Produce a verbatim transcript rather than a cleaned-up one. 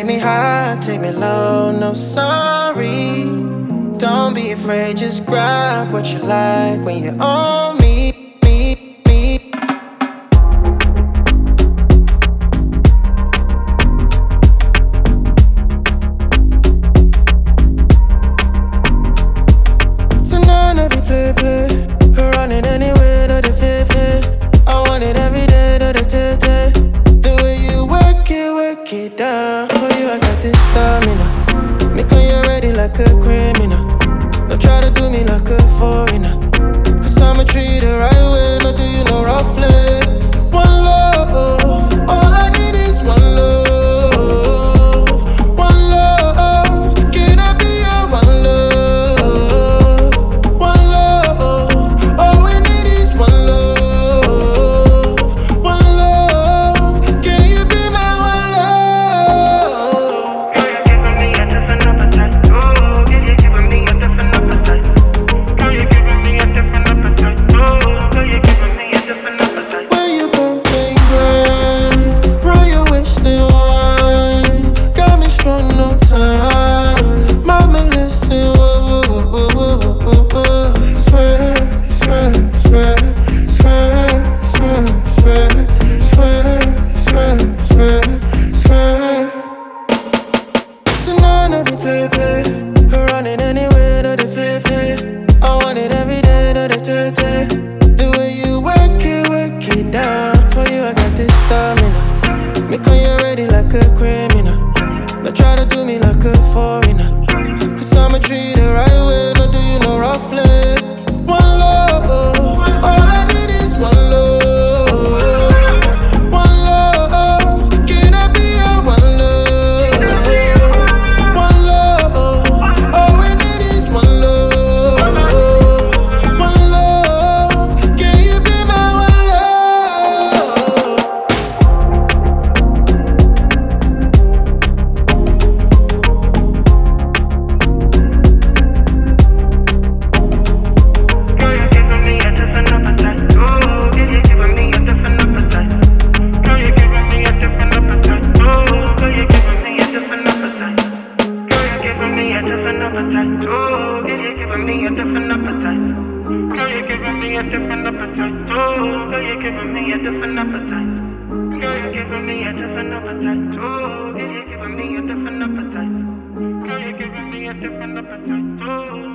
me high, take me low, no sorry. Don't be afraid, just grab what you like when you're on me, me, me. So now no be play, play. Run it anyway, no the fit, fit. I want it every day, no the day, day. The way you work it, work it down. For you I got this stamina. Make when you're ready like a criminal. Don't try to do me like a foreigner, cause I'ma treat it right way, no do you no rough play. One love, all I need is one love. One love, can I be your one love? One love, all we need is one love. One love, can you be my one love? Girl, you're giving me a different appetite. Oh, you're giving me a different appetite. Girl, you're giving me a different appetite. When you pumping grind, bro, you wish they wine. Got me strong, no time. Mama, listen, whoa, whoa, whoa, whoa, whoa, whoa. Swear, swear, swear, swear, swear, swear, swear, swear, swear, swear. So now no be play, play. Running anyway, no the fit, fit. I want it every day, no the day, day. The way you work it, work it down. For you I got this stamina. Make when you're ready like a criminal. Don't try to do me like a foreigner, cause I'ma treat it right way, no do you no rough play. One love, all I need is one love. One love, can I be your one love? One love, all we need is one love. One love, can you be my one love? Girl, you're giving me a different appetite. Oh, girl, you're giving me a different appetite. Girl, you're giving me a different appetite. Oh, girl, you're giving me a different appetite. Girl, you're giving me a different appetite. Oh, girl, you're giving me a different appetite. Girl, you're giving me a different appetite. Oh, girl, you're giving me a different appetite. Girl, you're giving me a different appetite. Oh, girl, you're giving me a different appetite. Girl, you're giving me a different appetite. Oh.